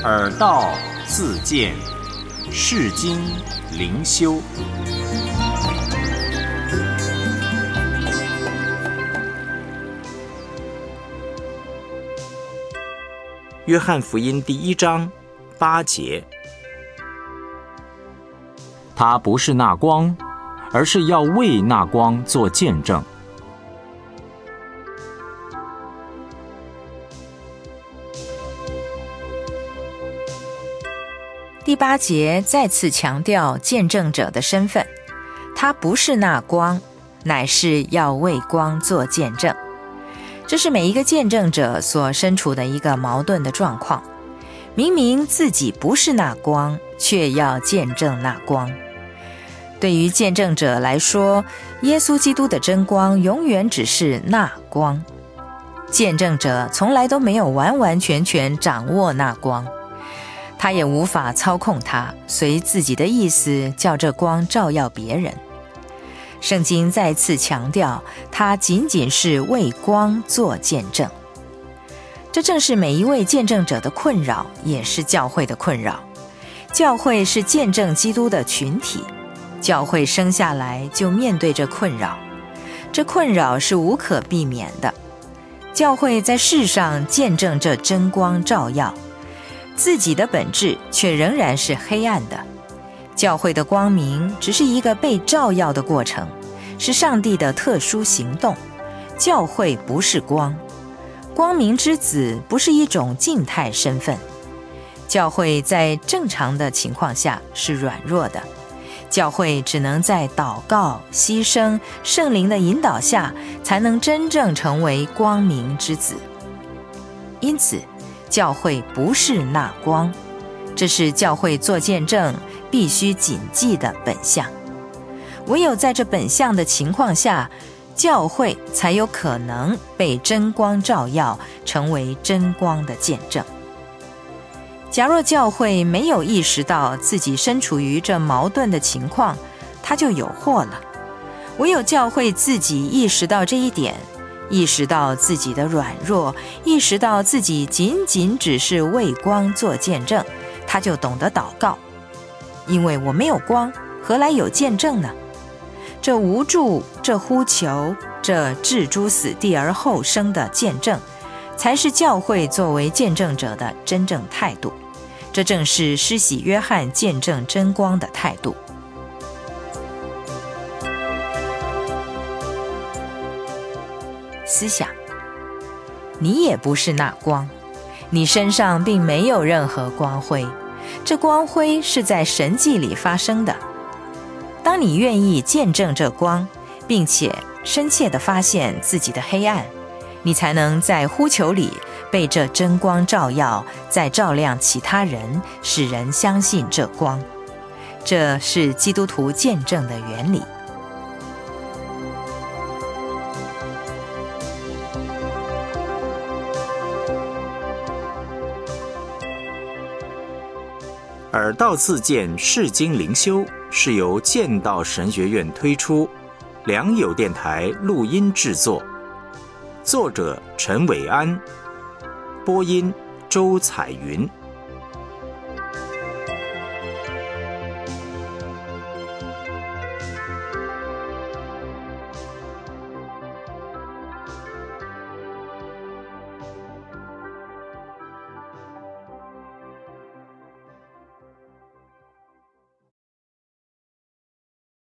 耳道自见，世经灵修。约翰福音第1章8节，他不是那光，而是要为那光做见证。 第8节再次强调见证者的身份，他不是那光，乃是要为光做见证。这是每一个见证者所身处的一个矛盾的状况，明明自己不是那光，却要见证那光。对于见证者来说，耶稣基督的真光永远只是那光，见证者从来都没有完完全全掌握那光，他也无法操控它，随自己的意思叫这光照耀别人。圣经再次强调，它仅仅是为光做见证。这正是每一位见证者的困扰，也是教会的困扰。教会是见证基督的群体，教会生下来就面对着困扰，这困扰是无可避免的。教会在世上见证这真光照耀，自己的本质却仍然是黑暗的。教会的光明只是一个被照耀的过程，是上帝的特殊行动。教会不是光，光明之子不是一种静态身份。教会在正常的情况下是软弱的，教会只能在祷告、牺牲、圣灵的引导下，才能真正成为光明之子。因此，教会不是那光，这是教会做见证必须谨记的本相。唯有在这本相的情况下，教会才有可能被真光照耀，成为真光的见证。假若教会没有意识到自己身处于这矛盾的情况，他就有祸了。唯有教会自己意识到这一点，意识到自己的软弱，意识到自己仅仅只是为光做见证，他就懂得祷告。因为我没有光，何来有见证呢？这无助，这呼求，这置诸死地而后生的见证，才是教会作为见证者的真正态度。这正是施洗约翰见证真光的态度。思想，你也不是那光，你身上并没有任何光辉，这光辉是在神迹里发生的。当你愿意见证这光，并且深切地发现自己的黑暗，你才能在呼求里被这真光照耀，再照亮其他人，使人相信这光。这是基督徒见证的原理。 耳道自见，世经灵修是由剑道神学院推出，良友电台录音制作，作者陈伟安，播音周彩云。